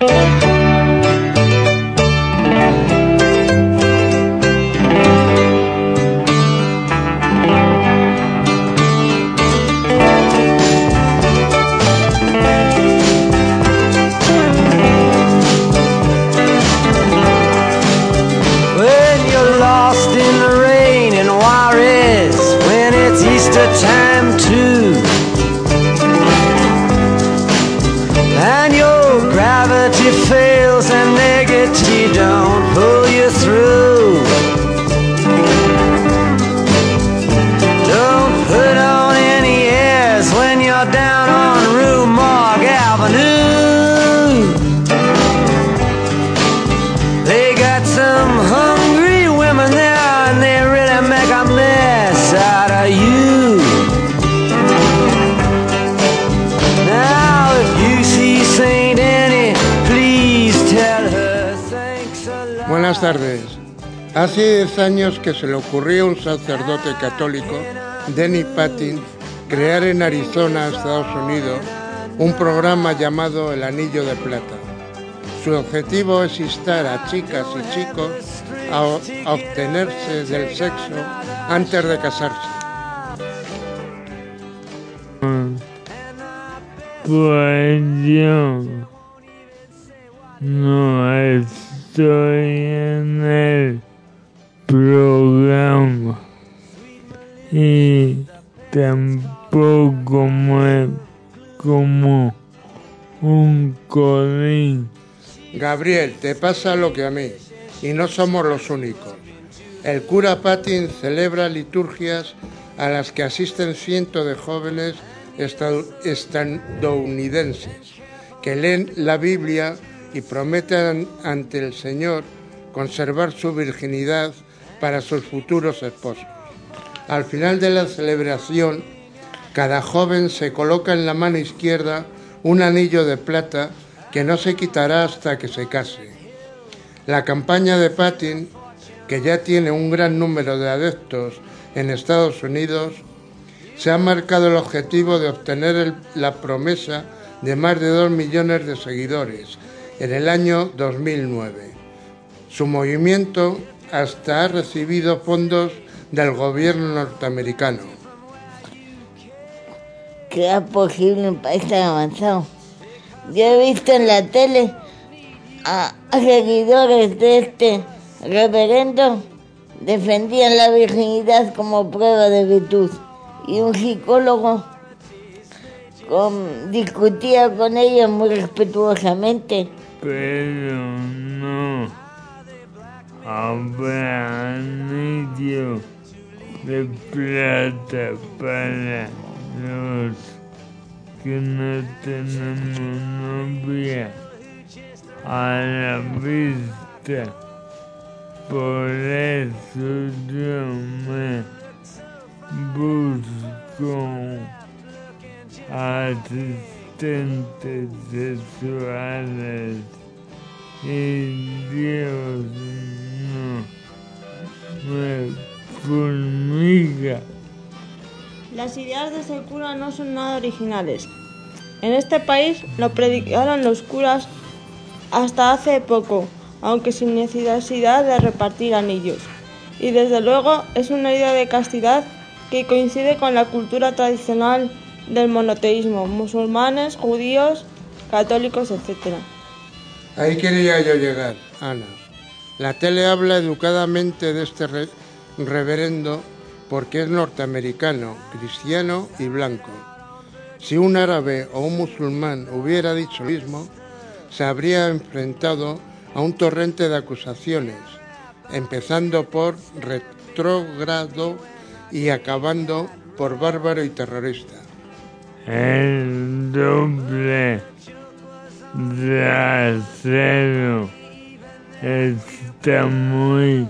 Time too, and your gravity fails and negativity don't pull you through. Don't put on any airs when you're down on Rue Morgue Avenue. They got some hungry women there and they really make a mess out of you. Buenas tardes. Hace 10 años que se le ocurrió a un sacerdote católico, Denny Patin, crear en Arizona, Estados Unidos, un programa llamado El Anillo de Plata. Su objetivo es instar a chicas y chicos a abstenerse del sexo antes de casarse. Pues yo no estoy en el programa y tampoco me como un colín. Gabriel, te pasa lo que a mí, y no somos los únicos. El cura Patin celebra liturgias a las que asisten cientos de jóvenes estadounidenses que leen la Biblia y prometen ante el Señor conservar su virginidad para sus futuros esposos. Al final de la celebración, cada joven se coloca en la mano izquierda un anillo de plata que no se quitará hasta que se case. La campaña de Patin, que ya tiene un gran número de adeptos en Estados Unidos, se ha marcado el objetivo de obtener la promesa de más de 2 millones de seguidores en el año 2009. Su movimiento hasta ha recibido fondos del gobierno norteamericano. ¿Qué es posible en un país tan avanzado? Yo he visto en la tele a seguidores de este reverendo defendían la virginidad como prueba de virtud y un psicólogo discutía con ellos muy respetuosamente. Pero no habrá anillo de plata para los que no tenemos novia a la vista. Por eso yo me busco asistentes sexuales y Dios no me fulmiga. Las ideas de ese cura no son nada originales. En este país lo predicaron los curas hasta hace poco, aunque sin necesidad de repartir anillos. Y desde luego es una idea de castidad que coincide con la cultura tradicional del monoteísmo, musulmanes, judíos, católicos, etc. Ahí quería yo llegar, Ana. La tele habla educadamente de este reverendo porque es norteamericano, cristiano y blanco. Si un árabe o un musulmán hubiera dicho lo mismo, se habría enfrentado a un torrente de acusaciones, empezando por retrógrado y acabando por bárbaro y terrorista. El doble rasero está muy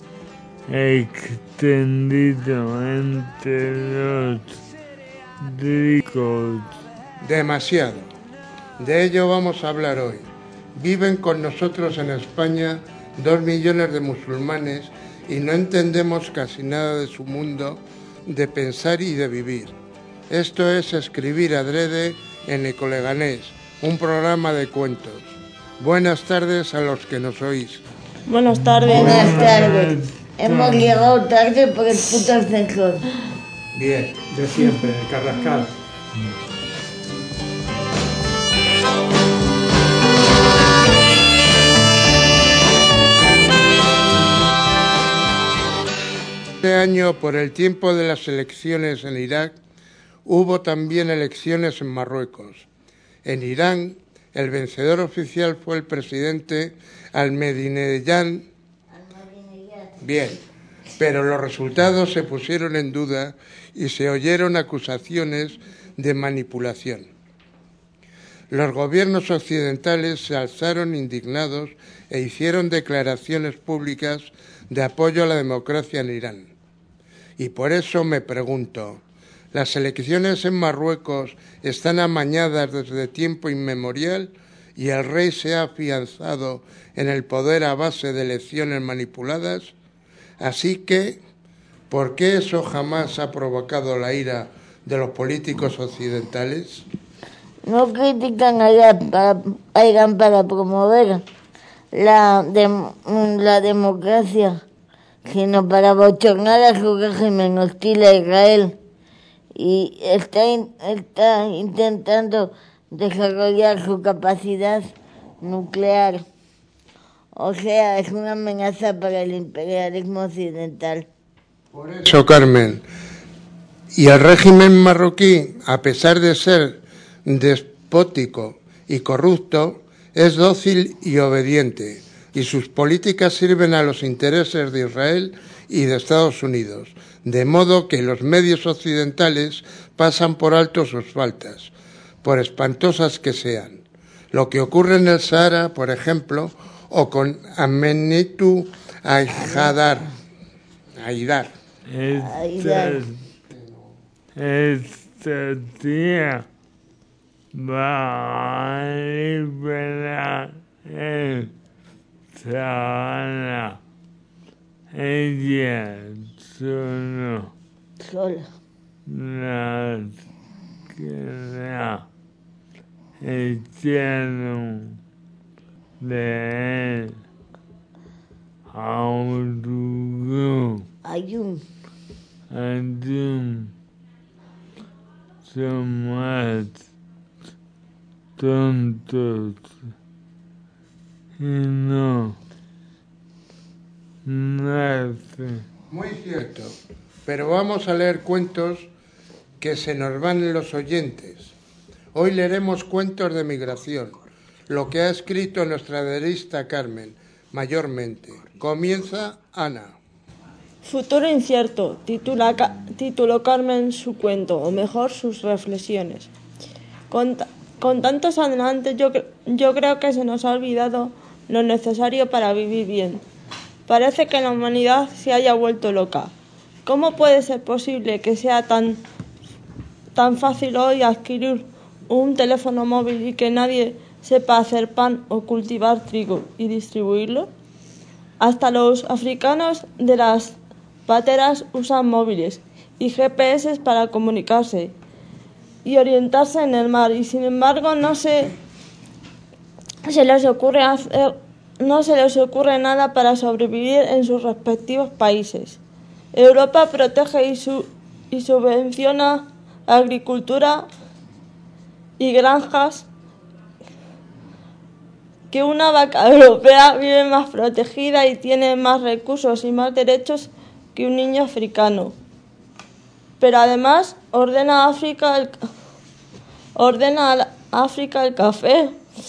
extendido entre los ricos. Demasiado. De ello vamos a hablar hoy. Viven con nosotros en España 2 millones de musulmanes y no entendemos casi nada de su mundo de pensar y de vivir. Esto es Escribir Adrede en Ecoleganés, un programa de cuentos. Buenas tardes a los que nos oís. Buenas tardes. Buenas tardes. Hemos llegado tarde por el puto ascensor. Bien. De siempre, el Carrascal. Este año, por el tiempo de las elecciones en Irak, hubo también elecciones en Marruecos. En Irán, el vencedor oficial fue el presidente Ahmadinejad. Bien, pero los resultados se pusieron en duda y se oyeron acusaciones de manipulación. Los gobiernos occidentales se alzaron indignados e hicieron declaraciones públicas de apoyo a la democracia en Irán. Y por eso me pregunto, ¿las elecciones en Marruecos están amañadas desde tiempo inmemorial y el rey se ha afianzado en el poder a base de elecciones manipuladas? Así que, ¿por qué eso jamás ha provocado la ira de los políticos occidentales? No critican a Irán para promover la democracia, sino para bochornar a su régimen hostil a Israel. Y está intentando desarrollar su capacidad nuclear. O sea, es una amenaza para el imperialismo occidental. Por eso, Carmen, y el régimen marroquí, a pesar de ser despótico y corrupto, es dócil y obediente, y sus políticas sirven a los intereses de Israel y de Estados Unidos, de modo que los medios occidentales pasan por alto sus faltas, por espantosas que sean. Lo que ocurre en el Sahara, por ejemplo, o con Amenetu Haidar. Esta tía va a liberar el Sahara. Ella solo Sola. las que la echaron de él a un Ayun. son más tontos y no nacen. Muy cierto, pero vamos a leer cuentos que se nos van los oyentes. Hoy leeremos cuentos de migración, lo que ha escrito nuestra diarista Carmen, mayormente. Comienza Ana. Futuro incierto, tituló Carmen su cuento, o mejor, sus reflexiones. Con tantos adelantos, yo creo que se nos ha olvidado lo necesario para vivir bien. Parece que la humanidad se haya vuelto loca. ¿Cómo puede ser posible que sea tan fácil hoy adquirir un teléfono móvil y que nadie sepa hacer pan o cultivar trigo y distribuirlo? Hasta los africanos de las pateras usan móviles y GPS para comunicarse y orientarse en el mar, y sin embargo no se les ocurre nada para sobrevivir en sus respectivos países. Europa protege y subvenciona agricultura y granjas que una vaca europea vive más protegida y tiene más recursos y más derechos que un niño africano. Pero además ordena a África el café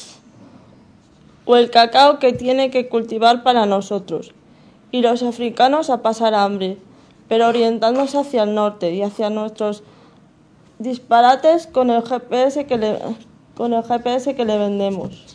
o el cacao que tiene que cultivar para nosotros, y los africanos a pasar hambre, pero orientándose hacia el norte y hacia nuestros disparates con el GPS que le vendemos.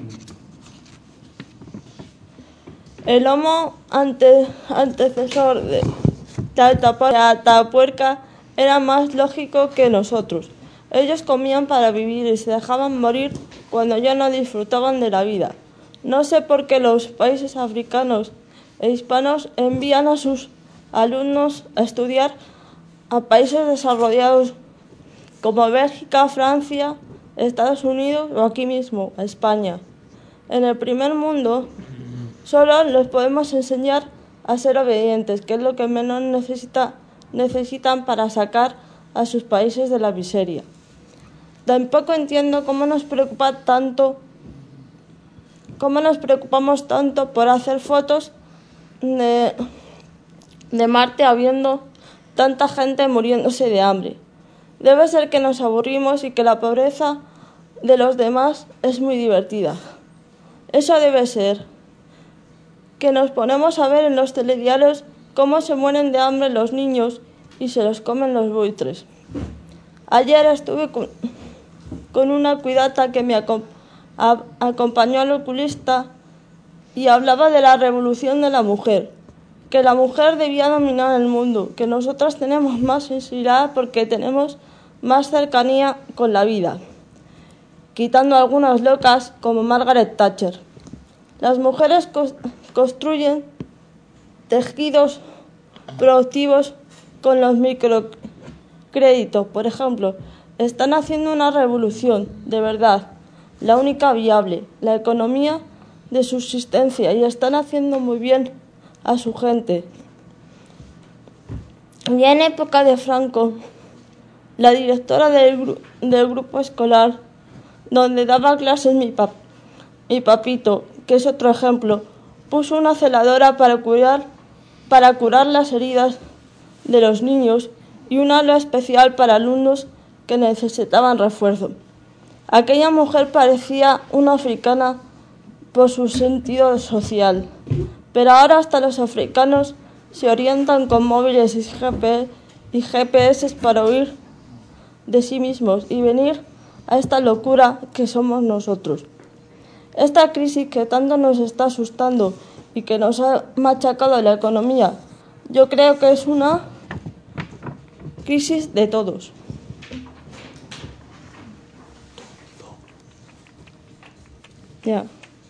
El homo antecesor de Atapuerca era más lógico que nosotros. Ellos comían para vivir y se dejaban morir cuando ya no disfrutaban de la vida. No sé por qué los países africanos e hispanos envían a sus alumnos a estudiar a países desarrollados como Bélgica, Francia, Estados Unidos o aquí mismo, a España. En el primer mundo solo los podemos enseñar a ser obedientes, que es lo que menos necesitan para sacar a sus países de la miseria. Tampoco entiendo cómo nos preocupamos tanto por hacer fotos de Marte habiendo tanta gente muriéndose de hambre. Debe ser que nos aburrimos y que la pobreza de los demás es muy divertida. Eso debe ser que nos ponemos a ver en los telediarios cómo se mueren de hambre los niños y se los comen los buitres. Ayer estuve con una cuidata que me acompañó al oculista y hablaba de la revolución de la mujer, que la mujer debía dominar el mundo, que nosotras tenemos más sensibilidad porque tenemos más cercanía con la vida, quitando algunas locas como Margaret Thatcher. Las mujeres construyen tejidos productivos con los microcréditos, por ejemplo. Están haciendo una revolución, de verdad, la única viable, la economía de subsistencia, y están haciendo muy bien a su gente. Ya en época de Franco, la directora del grupo escolar donde daba clases mi papito, que es otro ejemplo, puso una celadora para curar las heridas de los niños y un aula especial para alumnos que necesitaban refuerzo. Aquella mujer parecía una africana por su sentido social, pero ahora hasta los africanos se orientan con móviles y GPS para huir de sí mismos y venir a esta locura que somos nosotros. Esta crisis que tanto nos está asustando y que nos ha machacado la economía, yo creo que es una crisis de todos. Ya.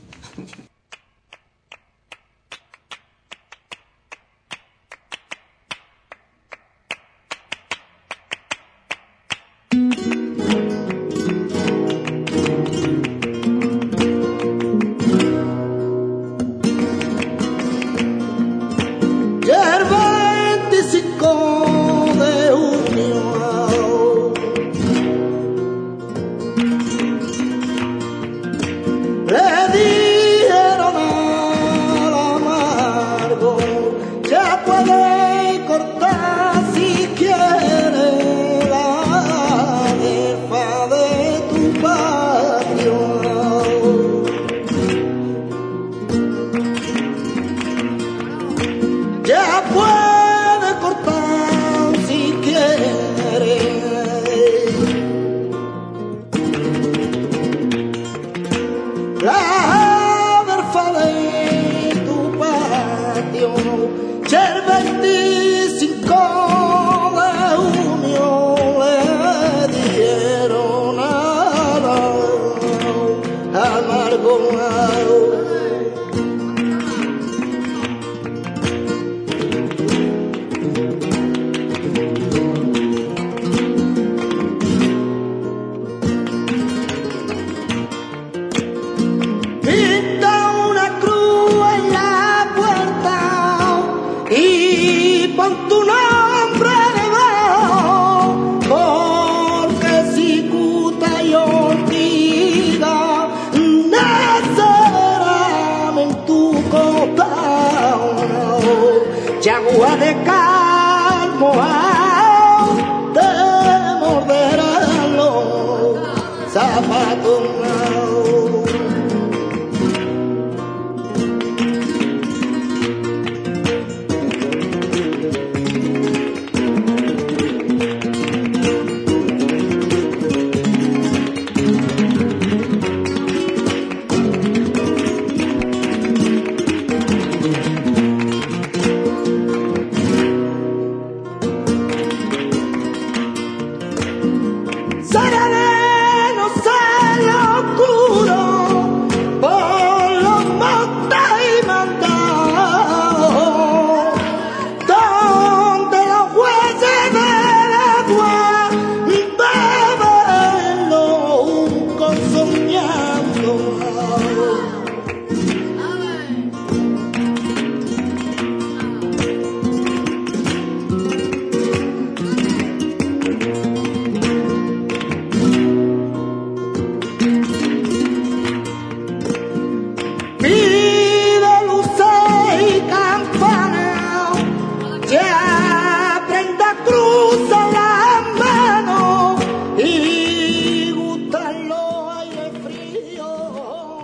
Agua de calmo te morderán los zapatos.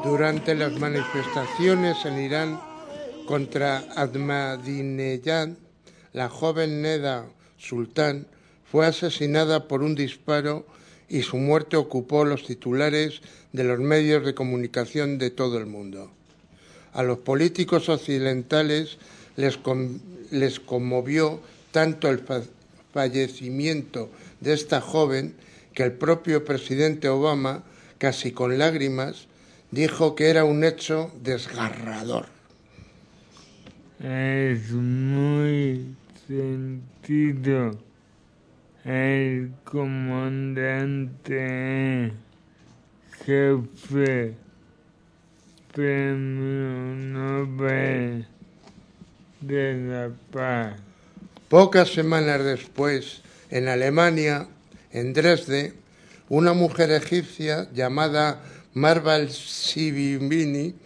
Durante las manifestaciones en Irán contra Ahmadinejad, la joven Neda Sultán fue asesinada por un disparo y su muerte ocupó los titulares de los medios de comunicación de todo el mundo. A los políticos occidentales les conmovió tanto el fallecimiento de esta joven que el propio presidente Obama, casi con lágrimas, dijo que era un hecho desgarrador. Es muy sentido. El comandante jefe, Premio Nobel de la Paz. Pocas semanas después, en Alemania, en Dresde, una mujer egipcia llamada Marwa al-Sibini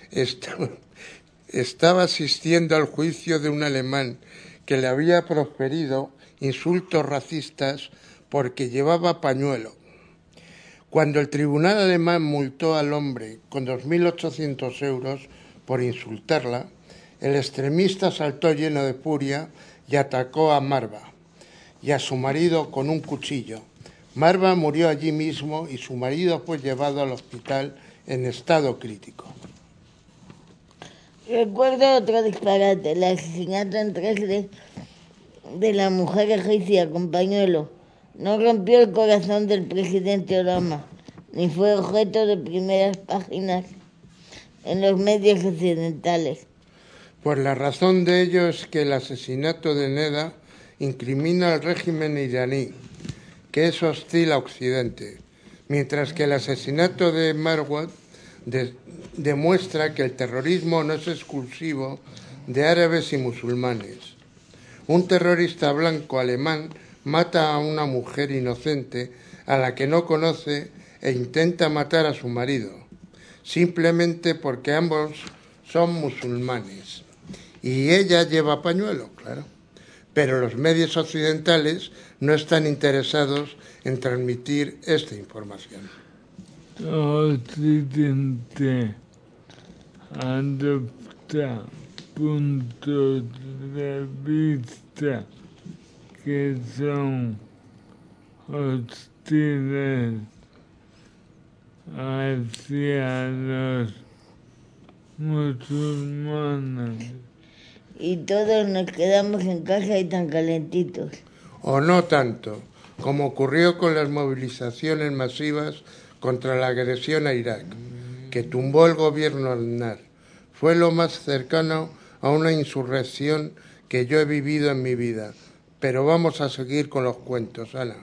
estaba asistiendo al juicio de un alemán que le había proferido insultos racistas porque llevaba pañuelo. Cuando el tribunal alemán multó al hombre con 2.800 euros por insultarla, el extremista saltó lleno de furia y atacó a Marwa y a su marido con un cuchillo. Marwa murió allí mismo y su marido fue llevado al hospital en estado crítico. Recuerdo otro disparate, el asesinato en Dresde de la mujer egipcia con pañuelo. No rompió el corazón del presidente Obama, ni fue objeto de primeras páginas en los medios occidentales. Pues la razón de ello es que el asesinato de Neda incrimina al régimen iraní, que es hostil a Occidente, mientras que el asesinato de Marwa demuestra que el terrorismo no es exclusivo de árabes y musulmanes. Un terrorista blanco alemán mata a una mujer inocente a la que no conoce e intenta matar a su marido, simplemente porque ambos son musulmanes. Y ella lleva pañuelo, claro. Pero los medios occidentales no están interesados en transmitir esta información. Occidente adopta puntos de vista que son hostiles hacia los musulmanes. Y todos nos quedamos en casa y tan calentitos. O no tanto, como ocurrió con las movilizaciones masivas contra la agresión a Irak, que tumbó el gobierno Aznar. Fue lo más cercano a una insurrección que yo he vivido en mi vida. Pero vamos a seguir con los cuentos, Ana.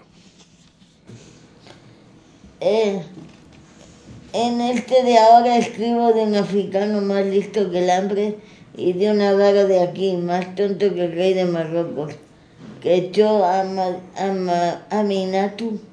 En este de ahora escribo de un africano más listo que el hambre y de un avaro de aquí, más tonto que el rey de Marruecos, que echó a Aminatu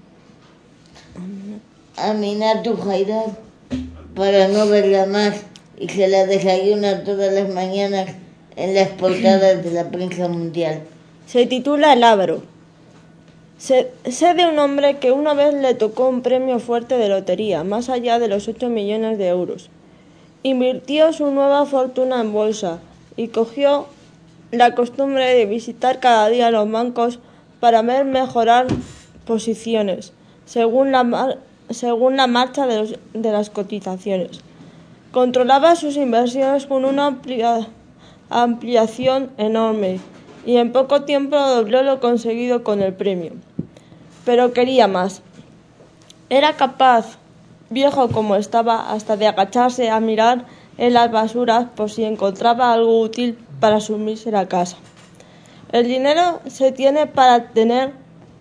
Haidar para no verla más y se la desayuna todas las mañanas en las portadas de la prensa mundial. Se titula El avaro. Sé de un hombre que una vez le tocó un premio fuerte de lotería, más allá de los 8 millones de euros. Invirtió su nueva fortuna en bolsa y cogió la costumbre de visitar cada día los bancos para ver mejorar posiciones, según la marcha de las cotizaciones. Controlaba sus inversiones con una ampliación enorme y en poco tiempo dobló lo conseguido con el premio. Pero quería más. Era capaz, viejo como estaba, hasta de agacharse a mirar en las basuras por si encontraba algo útil para su mísera casa. El dinero se tiene para tener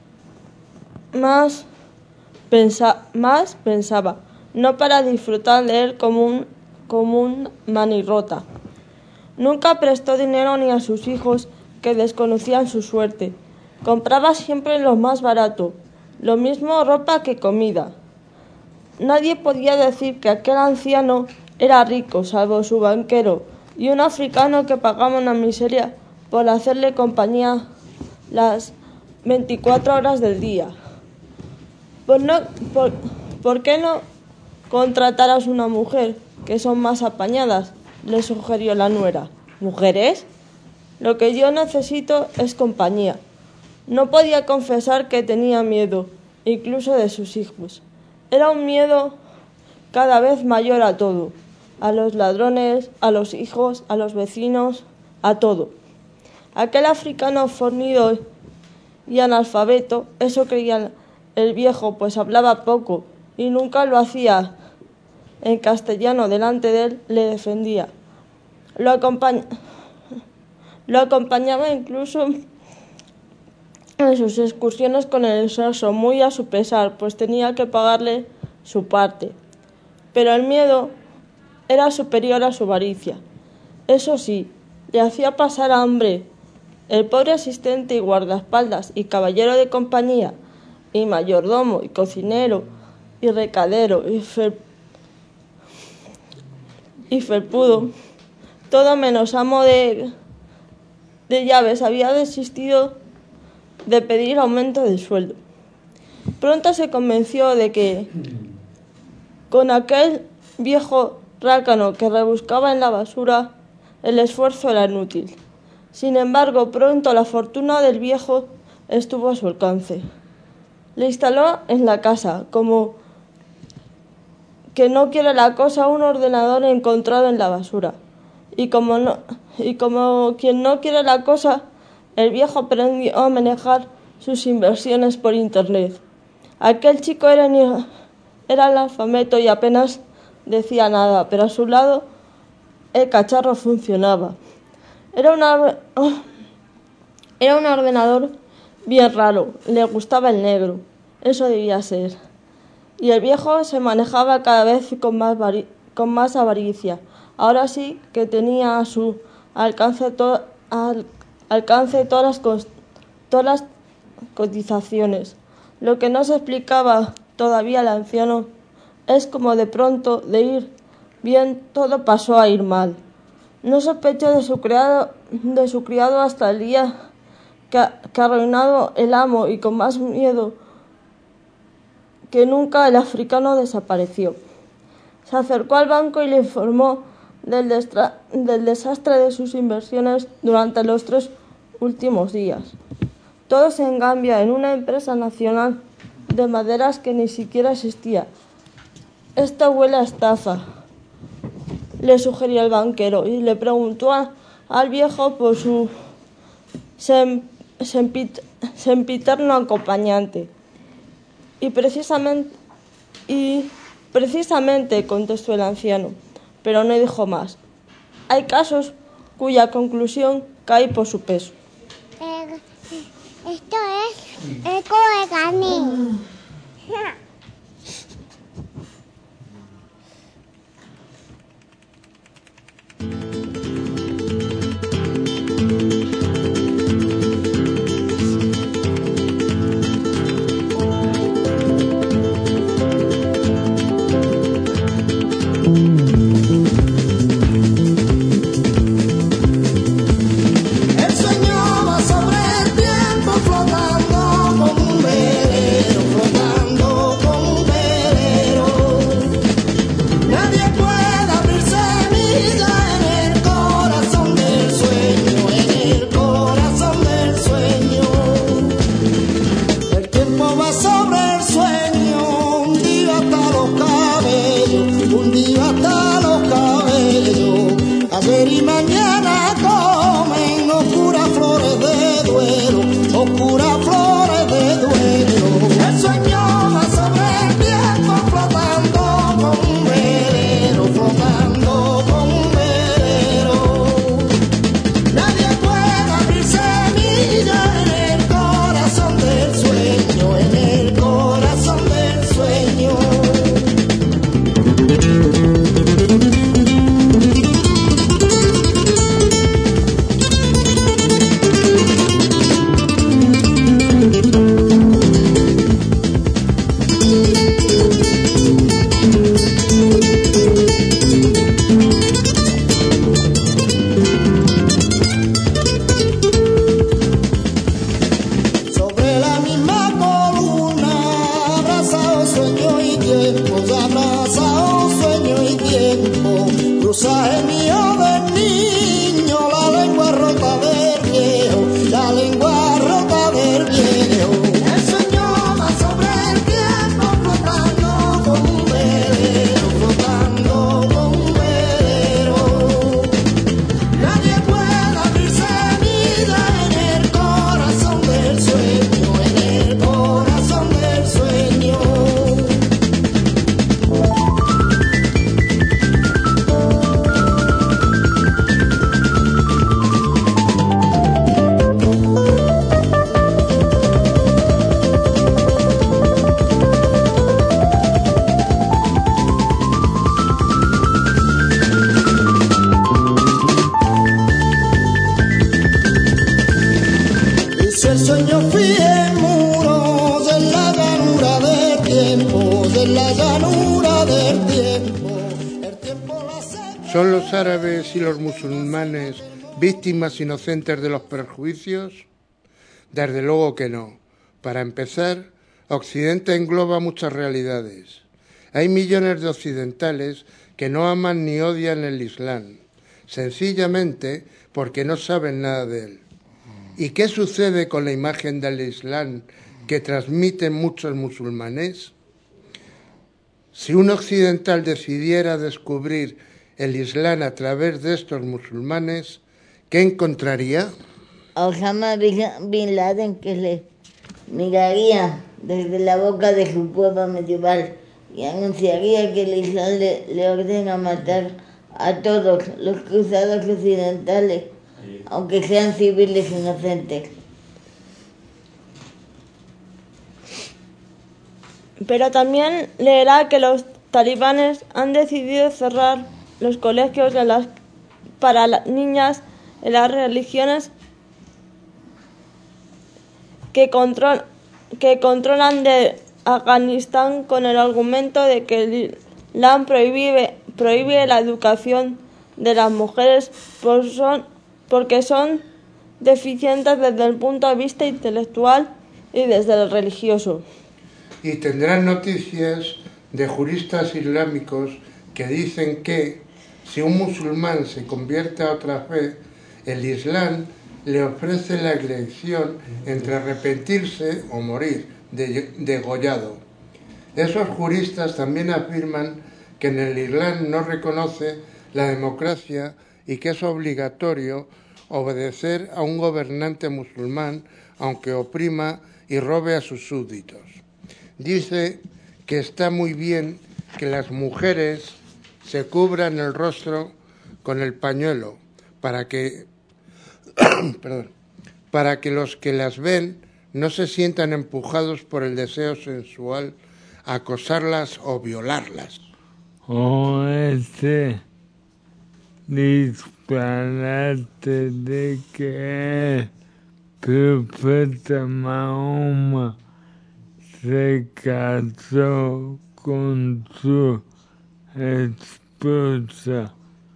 más, pensaba, no para disfrutar de él como un manirrota. Nunca prestó dinero ni a sus hijos, que desconocían su suerte. Compraba siempre lo más barato, lo mismo ropa que comida. Nadie podía decir que aquel anciano era rico, salvo su banquero y un africano que pagaba una miseria por hacerle compañía las 24 horas del día. ¿Por qué no contrataras una mujer que son más apañadas, le sugirió la nuera. ¿Mujeres? Lo que yo necesito es compañía. No podía confesar que tenía miedo, incluso de sus hijos. Era un miedo cada vez mayor a todo, a los ladrones, a los hijos, a los vecinos, a todo. Aquel africano fornido y analfabeto, eso creía el viejo, pues hablaba poco y nunca lo hacía en castellano delante de él, le defendía. Lo acompañaba incluso en sus excursiones con el sexo, muy a su pesar, pues tenía que pagarle su parte. Pero el miedo era superior a su avaricia. Eso sí, le hacía pasar hambre. El pobre asistente y guardaespaldas y caballero de compañía y mayordomo y cocinero y recadero y felpudo, todo menos amo de llaves, había desistido de pedir aumento de sueldo. Pronto se convenció de que con aquel viejo rácano que rebuscaba en la basura, el esfuerzo era inútil. Sin embargo, pronto la fortuna del viejo estuvo a su alcance. Le instaló en la casa, como que no quiere la cosa, un ordenador encontrado en la basura. Y como quien no quiere la cosa, el viejo aprendió a manejar sus inversiones por internet. Aquel chico era analfabeto y apenas decía nada, pero a su lado el cacharro funcionaba. Era un ordenador bien raro, le gustaba el negro, eso debía ser. Y el viejo se manejaba cada vez con más avaricia. Ahora sí que tenía a su alcance todas las cotizaciones. Lo que no se explicaba todavía al anciano es como de pronto, de ir bien, todo pasó a ir mal. No sospechó de su criado hasta el día que arruinado el amo, y con más miedo que nunca el africano desapareció. Se acercó al banco y le informó del desastre de sus inversiones durante los 3 últimos días. Todo se engambia en una empresa nacional de maderas que ni siquiera existía. Esto huele a estafa, le sugirió el banquero, y le preguntó al viejo por su sempiterno acompañante. Y precisamente contestó el anciano, pero no dijo más. Hay casos cuya conclusión cae por su peso. Esto es eco de gané. El sueño va sobre el tiempo flotando como un velero, flotando cruzaje mío del niño, la lengua rota del viejo, la lengua rota del viejo. El sueño va sobre el tiempo flotando como un velero, flotando como un velero. Nadie puede abrirse vida en el corazón del sueño, en el corazón del sueño. Y si el sueño fije muros en la llanura del tiempo, en la llanura del tiempo, el tiempo la hace. ¿Son los árabes y los musulmanes víctimas inocentes de los perjuicios? Desde luego que no. Para empezar, Occidente engloba muchas realidades. Hay millones de occidentales que no aman ni odian el Islam, sencillamente porque no saben nada de él. ¿Y qué sucede con la imagen del Islam que transmiten muchos musulmanes? Si un occidental decidiera descubrir el Islam a través de estos musulmanes, ¿qué encontraría? A Osama Bin Laden, que le miraría desde la boca de su cueva medieval y anunciaría que el Islam le ordena matar a todos los cruzados occidentales, aunque sean civiles inocentes. Pero también leerá que los talibanes han decidido cerrar los colegios para las niñas en las religiones que controlan de Afganistán con el argumento de que el Islam prohíbe la educación de las mujeres porque son deficientes desde el punto de vista intelectual y desde el religioso. Y tendrán noticias de juristas islámicos que dicen que si un musulmán se convierte a otra fe, el Islam le ofrece la elección entre arrepentirse o morir degollado. Esos juristas también afirman que en el Islam no reconoce la democracia y que es obligatorio obedecer a un gobernante musulmán aunque oprima y robe a sus súbditos. Dice que está muy bien que las mujeres se cubran el rostro con el pañuelo para que los que las ven no se sientan empujados por el deseo sensual a acosarlas o violarlas. O ese disparate de que el profeta Mahoma se casó con su esposa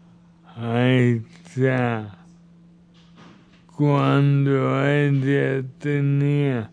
Aisha cuando ella tenía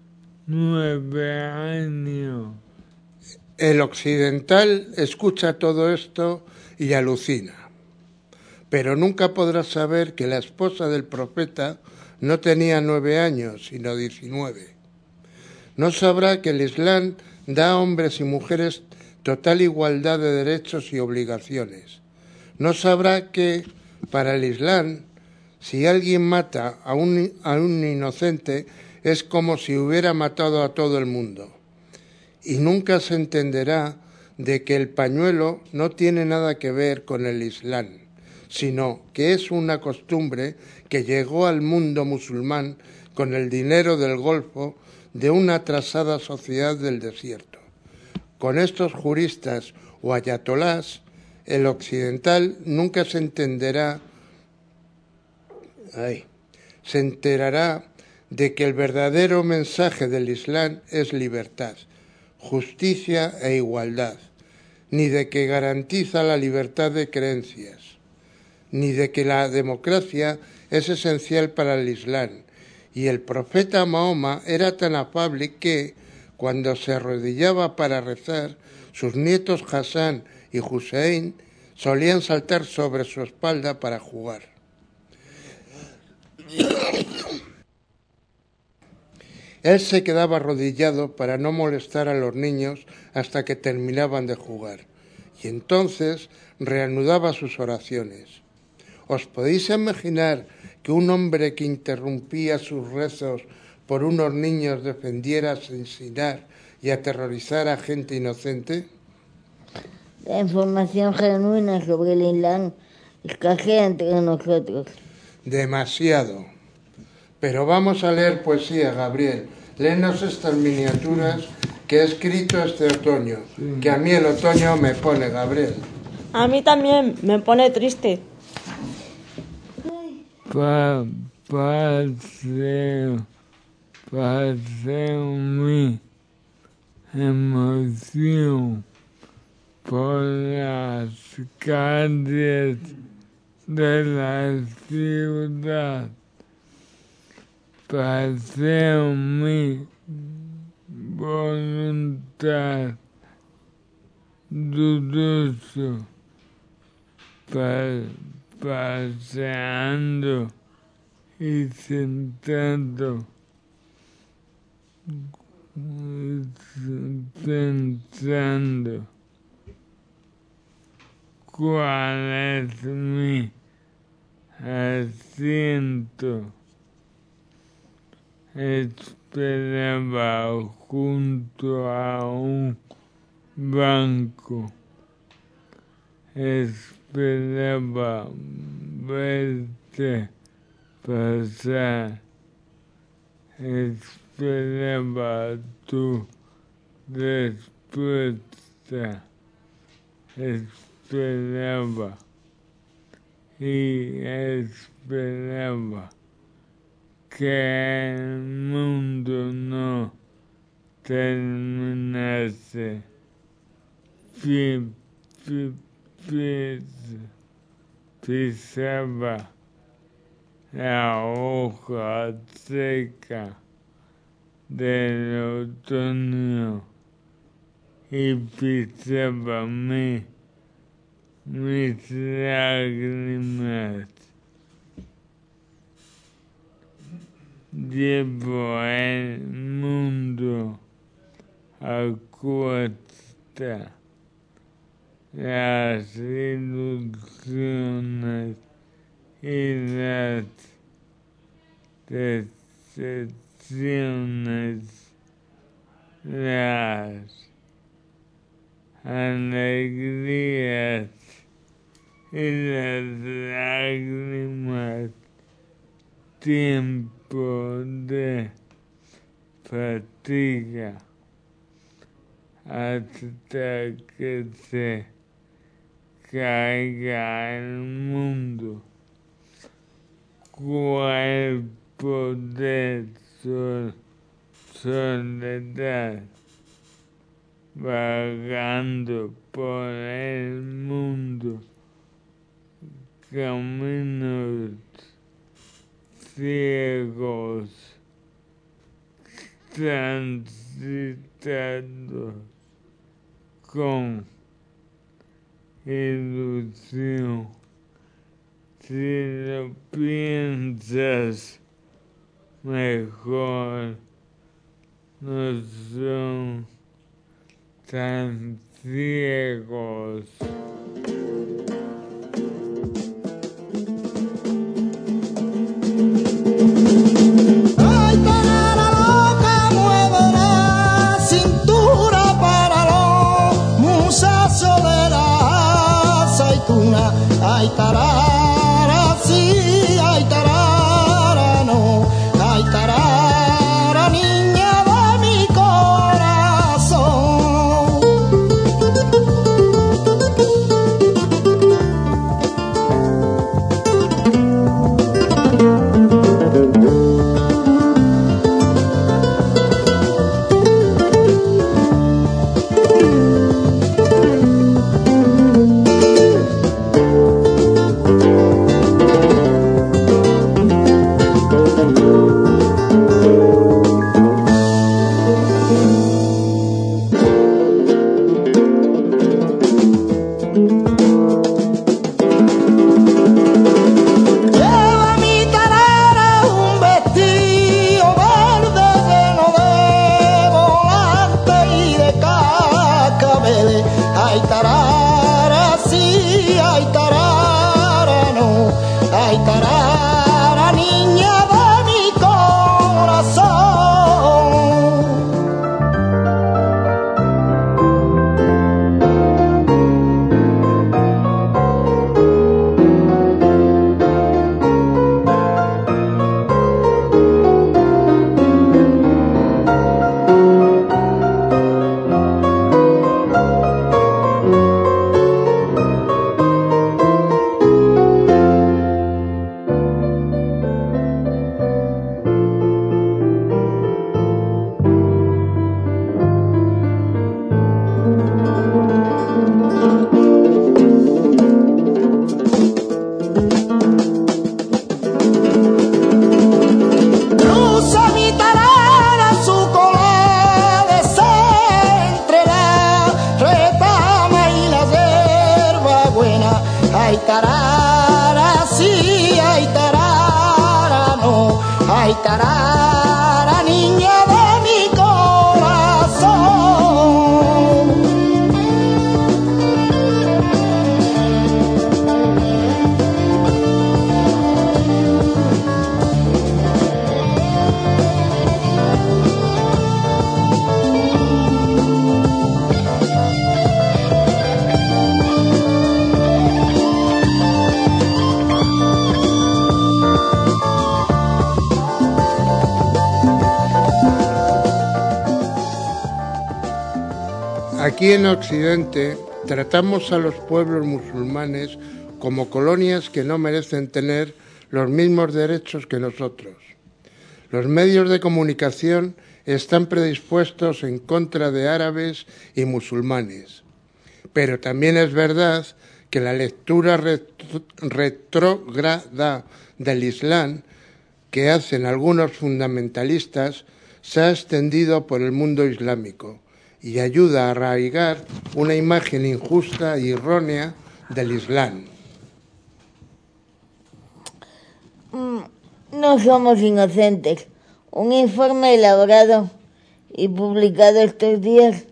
9 años. El occidental escucha todo esto y alucina, pero nunca podrá saber que la esposa del profeta no tenía 9 años, sino 19. No sabrá que el Islam da a hombres y mujeres total igualdad de derechos y obligaciones. No sabrá que, para el Islam, si alguien mata a un inocente, es como si hubiera matado a todo el mundo. Y nunca se entenderá de que el pañuelo no tiene nada que ver con el Islam, sino que es una costumbre que llegó al mundo musulmán con el dinero del Golfo de una atrasada sociedad del desierto. Con estos juristas o ayatolás, el occidental nunca se enterará de que el verdadero mensaje del Islam es libertad, justicia e igualdad, ni de que garantiza la libertad de creencias, ni de que la democracia es esencial para el Islam. Y el profeta Mahoma era tan afable que, cuando se arrodillaba para rezar, sus nietos Hassan y Hussein solían saltar sobre su espalda para jugar. Él se quedaba arrodillado para no molestar a los niños hasta que terminaban de jugar, y entonces reanudaba sus oraciones. ¿Os podéis imaginar que un hombre que interrumpía sus rezos por unos niños defendiera asesinar y aterrorizar a gente inocente? La información genuina sobre el Islam escasea entre nosotros. Demasiado. Pero vamos a leer poesía, Gabriel. Léenos estas miniaturas que he escrito este otoño, que a mí el otoño me pone, Gabriel. A mí también me pone triste. Paseo mi emoción por las calles de la ciudad. Paseo mi voluntad dudoso, paseando y sentado, pensando cuál es mi asiento. Esperaba junto a un banco. Esperaba verte pasar. Esperaba tu respuesta. Esperaba y esperaba que el mundo no terminase. Pisaba la hoja seca del otoño y pisaba mis lágrimas. Llevo el mundo a cuesta, las ilusiones y las decepciones, las alegrías y las lágrimas, tiempo de fatiga, hasta que se caiga el mundo, cuerpo de soledad, vagando por el mundo, caminos ciegos, transitados con ilusión. Si lo piensas mejor, no son tan ciegos. Ay, tarara loca, mueve la cintura para los muchachos de la aceituna. Ay, tarara sí, ay, tarara no. Ay, tarara, niña de mi corazón. ay tarara, niña de mi corazón. Ay tarara, sí, ay tarara, no, ay tarara, niña de mi corazón. Aquí en Occidente tratamos a los pueblos musulmanes como colonias que no merecen tener los mismos derechos que nosotros. Los medios de comunicación están predispuestos en contra de árabes y musulmanes. Pero también es verdad que la lectura retrógrada del Islam que hacen algunos fundamentalistas se ha extendido por el mundo islámico y ayuda a arraigar una imagen injusta y errónea del Islam. No somos inocentes. Un informe elaborado y publicado estos días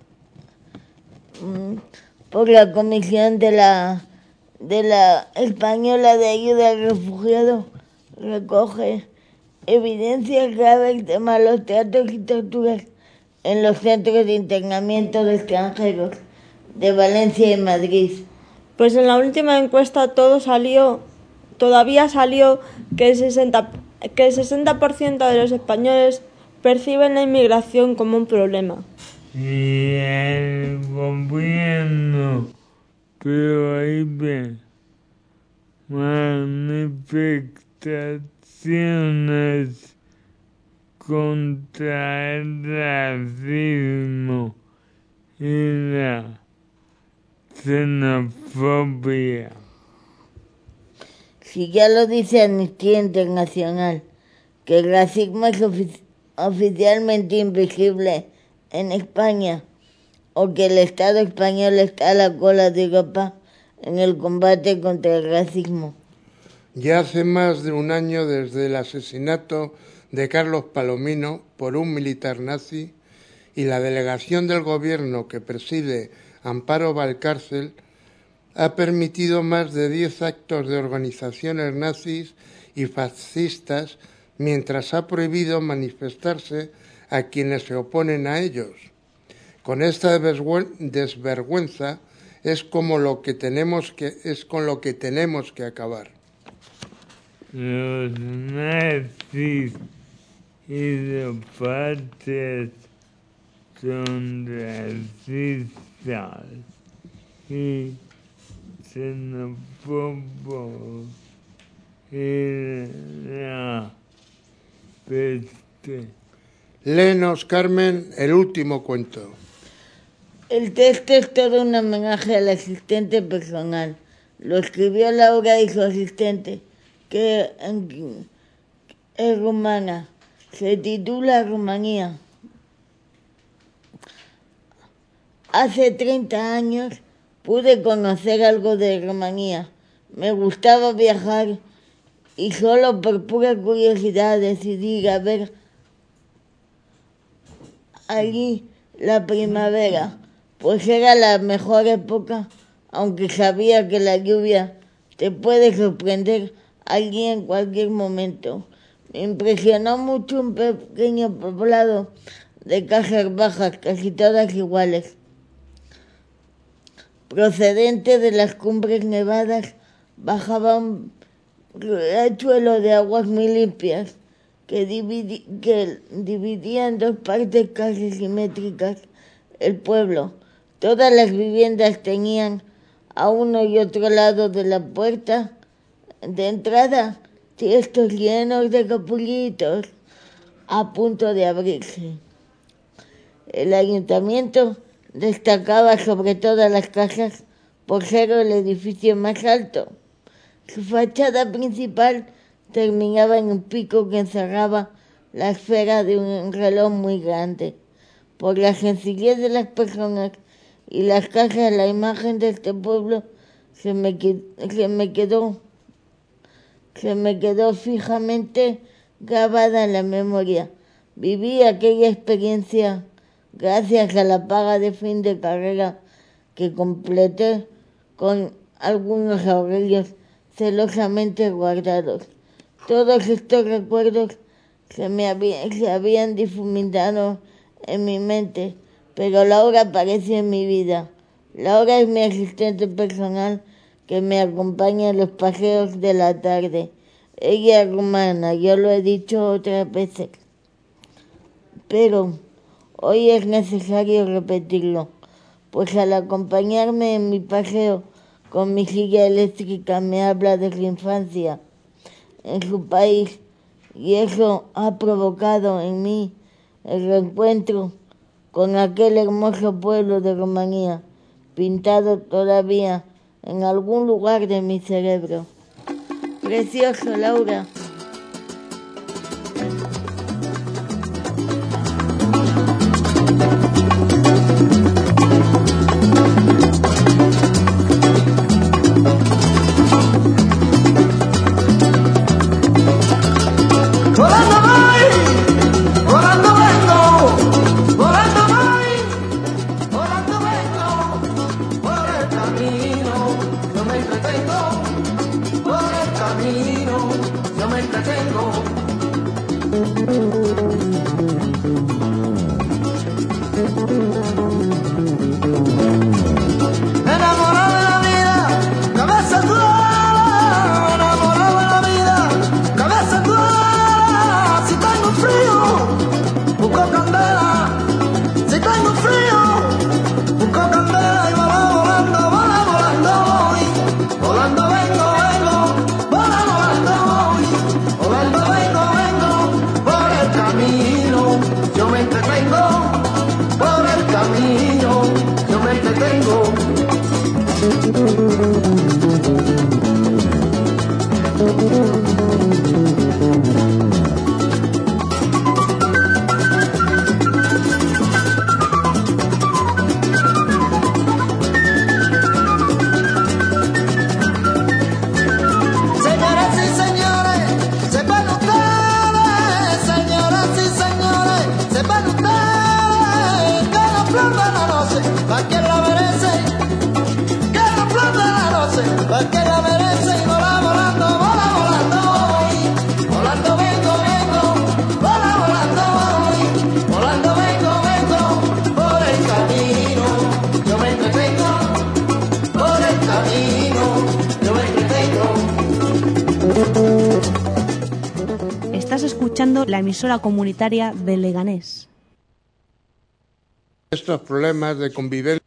por la Comisión de la Española de Ayuda al Refugiado recoge evidencias graves de malos tratos y torturas en los centros de internamiento de extranjeros de Valencia y Madrid. Pues en la última encuesta todavía salió que el 60% de los españoles perciben la inmigración como un problema. Y el gobierno prohíbe manifestaciones contra el racismo y la xenofobia. Si ya lo dice Amnistía Internacional, que el racismo es oficialmente invisible en España, o que el Estado español está a la cola de Europa en el combate contra el racismo. Ya hace más de un año desde el asesinato de Carlos Palomino por un militar nazi y la delegación del gobierno que preside Amparo Valcárcel ha permitido más de 10 actos de organizaciones nazis y fascistas mientras ha prohibido manifestarse a quienes se oponen a ellos. Con esta desvergüenza es con lo que tenemos que acabar. Los nazis y los fascistas son racistas y xenófobos y la peste. Léenos, Carmen, el último cuento. El texto es todo un homenaje al asistente personal. Lo escribió Laura y su asistente, que es rumana. Se titula Rumanía. Hace 30 años pude conocer algo de Rumanía. Me gustaba viajar y solo por pura curiosidad decidí ir a ver allí la primavera, pues era la mejor época, aunque sabía que la lluvia te puede sorprender allí en cualquier momento. Me impresionó mucho un pequeño poblado de casas bajas, casi todas iguales, procedente de las cumbres nevadas. Bajaba un riachuelo de aguas muy limpias que dividía en dos partes casi simétricas el pueblo. Todas las viviendas tenían a uno y otro lado de la puerta de entrada tiestos llenos de capullitos a punto de abrirse. El ayuntamiento destacaba sobre todas las casas por ser el edificio más alto. Su fachada principal terminaba en un pico que encerraba la esfera de un reloj muy grande. Por la sencillez de las personas y las casas, la imagen de este pueblo se me quedó fijamente grabada en la memoria. Viví aquella experiencia gracias a la paga de fin de carrera que completé con algunos ahorrillos celosamente guardados. Todos estos recuerdos se habían difuminado en mi mente, pero Laura apareció en mi vida. Laura es mi asistente personal que me acompaña en los paseos de la tarde. Ella es rumana, yo lo he dicho otras veces, pero hoy es necesario repetirlo, pues al acompañarme en mi paseo con mi silla eléctrica me habla de su infancia en su país, y eso ha provocado en mí el reencuentro con aquel hermoso pueblo de Rumanía, pintado todavía en algún lugar de mi cerebro. Precioso, Laura. La emisora comunitaria de Leganés. Estos problemas de convivencia.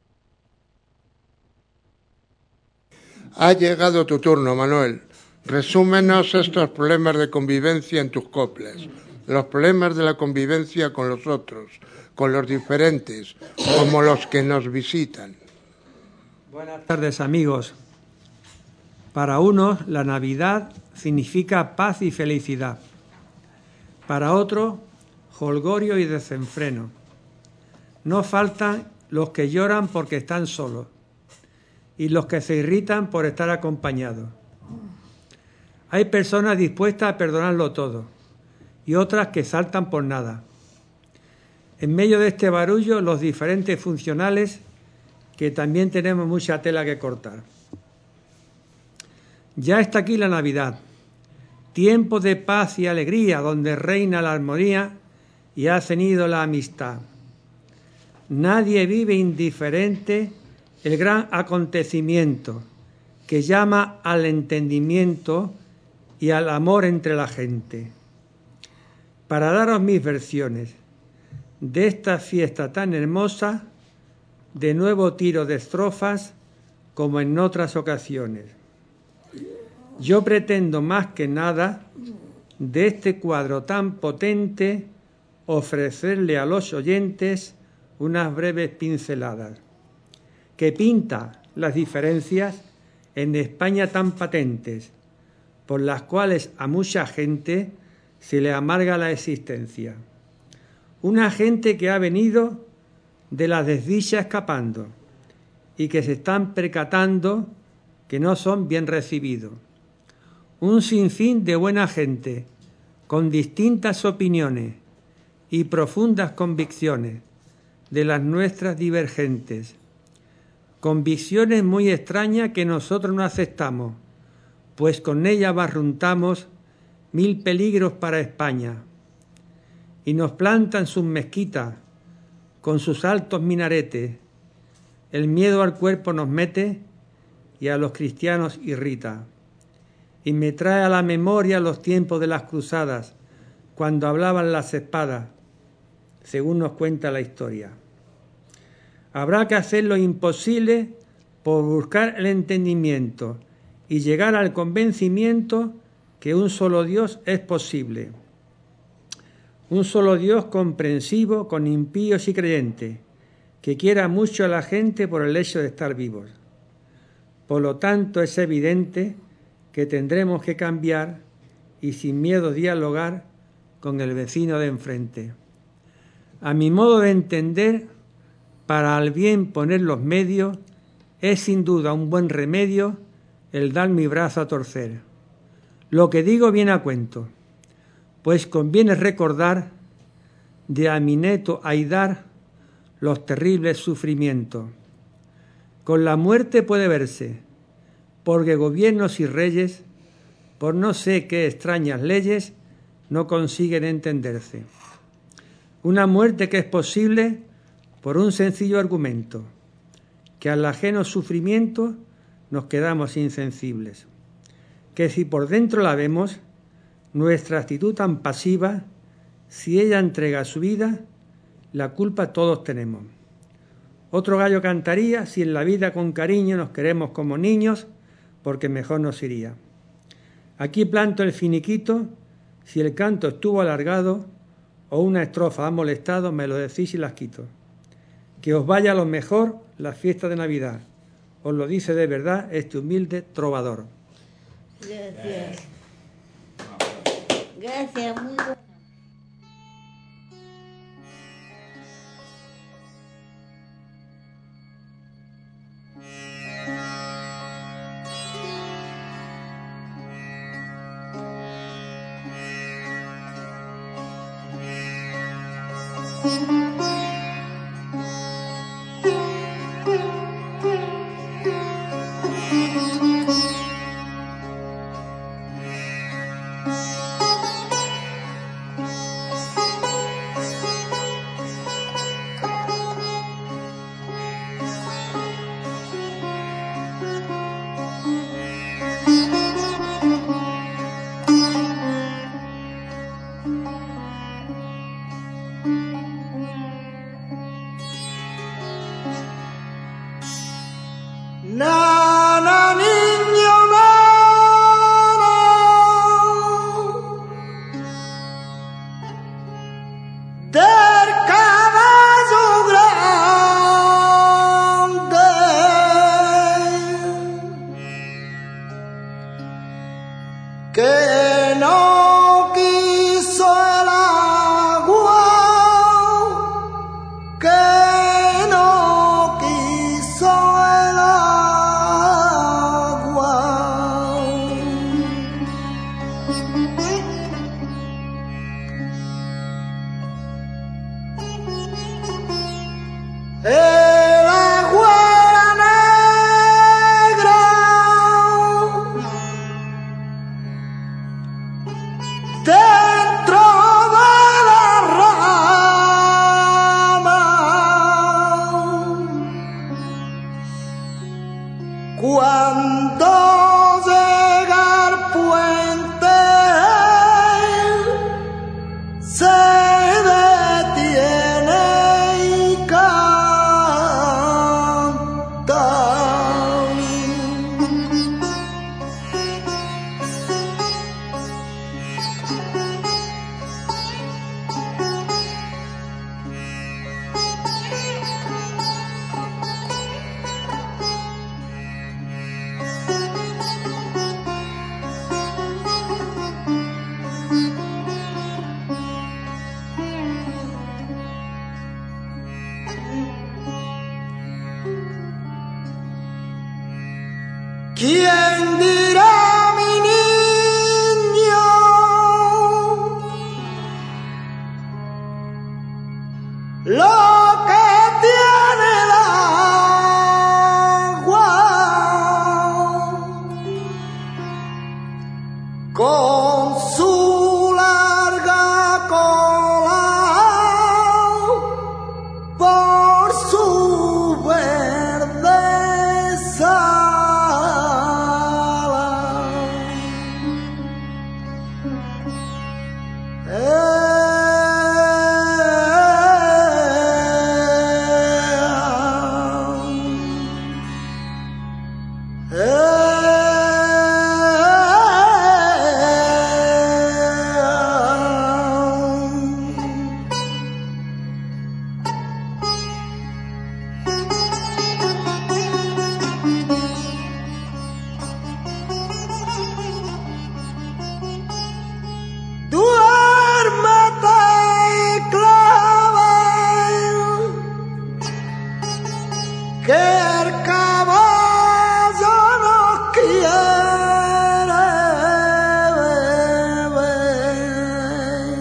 Ha llegado tu turno, Manuel. Resúmenos estos problemas de convivencia en tus coplas. Los problemas de la convivencia con los otros, con los diferentes, como los que nos visitan. Buenas tardes, amigos. Para unos, la Navidad significa paz y felicidad. Para otros, jolgorio y desenfreno. No faltan los que lloran porque están solos y los que se irritan por estar acompañados. Hay personas dispuestas a perdonarlo todo y otras que saltan por nada. En medio de este barullo, los diferentes funcionales, que también tenemos mucha tela que cortar. Ya está aquí la Navidad. tiempo de paz y alegría donde reina la armonía y ha cenido la amistad. Nadie vive indiferente el gran acontecimiento que llama al entendimiento y al amor entre la gente. Para daros mis versiones de esta fiesta tan hermosa, de nuevo tiro de estrofas como en otras ocasiones. Yo pretendo más que nada de este cuadro tan potente ofrecerle a los oyentes unas breves pinceladas que pinta las diferencias en España tan patentes, por las cuales a mucha gente se le amarga la existencia. Una gente que ha venido de la desdicha escapando y que se están percatando que no son bien recibidos. Un sinfín de buena gente con distintas opiniones y profundas convicciones de las nuestras divergentes. Convicciones muy extrañas que nosotros no aceptamos, pues con ellas barruntamos 1000 peligros para España. Y nos plantan sus mezquitas con sus altos minaretes. El miedo al cuerpo nos mete y a los cristianos irrita. Y me trae a la memoria los tiempos de las cruzadas, cuando hablaban las espadas, según nos cuenta la historia. Habrá que hacer lo imposible por buscar el entendimiento y llegar al convencimiento que un solo Dios es posible. Un solo Dios comprensivo con impíos y creyentes, que quiera mucho a la gente por el hecho de estar vivos. Por lo tanto, es evidente que tendremos que cambiar y sin miedo dialogar con el vecino de enfrente. A mi modo de entender, para al bien poner los medios, es sin duda un buen remedio el dar mi brazo a torcer. Lo que digo viene a cuento, pues conviene recordar de a mi neto Aidar los terribles sufrimientos. Con la muerte puede verse, porque gobiernos y reyes, por no sé qué extrañas leyes, no consiguen entenderse. Una muerte que es posible por un sencillo argumento, que al ajeno sufrimiento nos quedamos insensibles, que si por dentro la vemos, nuestra actitud tan pasiva, si ella entrega su vida, la culpa todos tenemos. Otro gallo cantaría si en la vida con cariño nos queremos como niños, porque mejor nos iría. Aquí planto el finiquito, si el canto estuvo alargado o una estrofa ha molestado, me lo decís y las quito. Que os vaya a lo mejor la fiesta de Navidad. Os lo dice de verdad este humilde trovador. Gracias. Gracias, muy bueno. Nana, niño, nana, del caballo grande, que no quiso el agua, que no quiso el agua. El agua era negra con su larga cola por su verde sala. Que el caballo no quiere beber.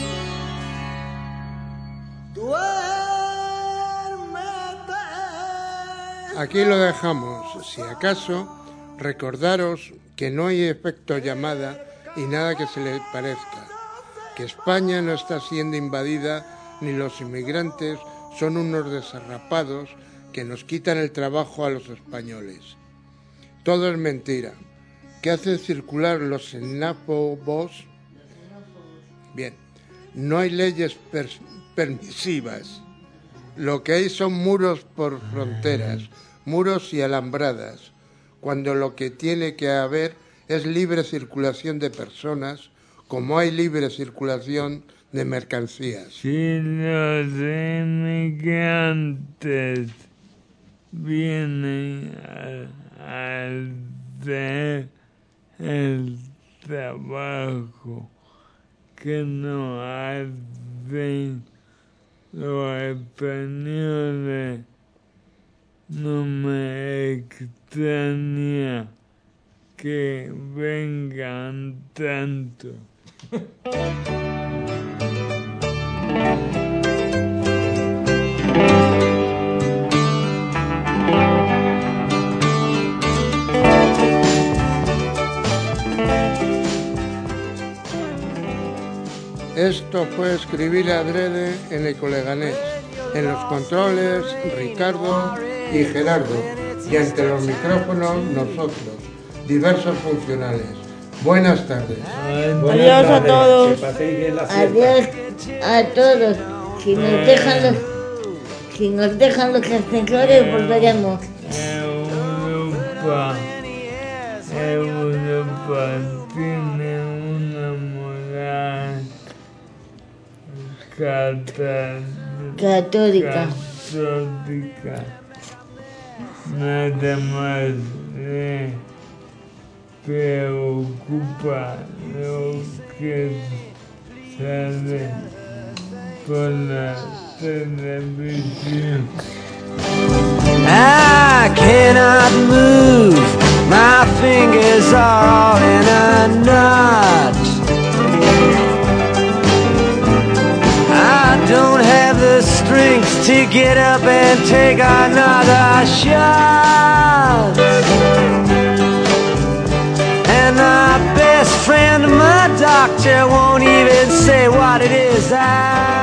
Duérmete. Aquí lo dejamos. Si acaso, recordaros que no hay efecto llamada y nada que se le parezca, que España no está siendo invadida ni los inmigrantes son unos desarrapados que nos quitan el trabajo a los españoles. Todo es mentira. ¿Qué hacen circular los xenófobos? Bien, no hay leyes permisivas. Lo que hay son muros por fronteras, muros y alambradas, cuando lo que tiene que haber es libre circulación de personas, como hay libre circulación de mercancías. Si los inmigrantes vienen a hacer el trabajo que no hacen los españoles, no me extraña que vengan tanto. Esto fue Escribir Adrede en Ecoleganés. En los controles, Ricardo y Gerardo. Y ante los micrófonos, nosotros, diversos funcionales. Buenas tardes. Adiós a todos. Que paséis bien la fiesta. Adiós a todos. Si nos dejan los ascensores, volveremos. Europa tiene una moral Católica. Nada más le preocupa lo que sale por la televisión. I cannot move, my fingers are all in a knot. I don't have the strength to get up and take another shot. And my best friend, my doctor, won't even say what it is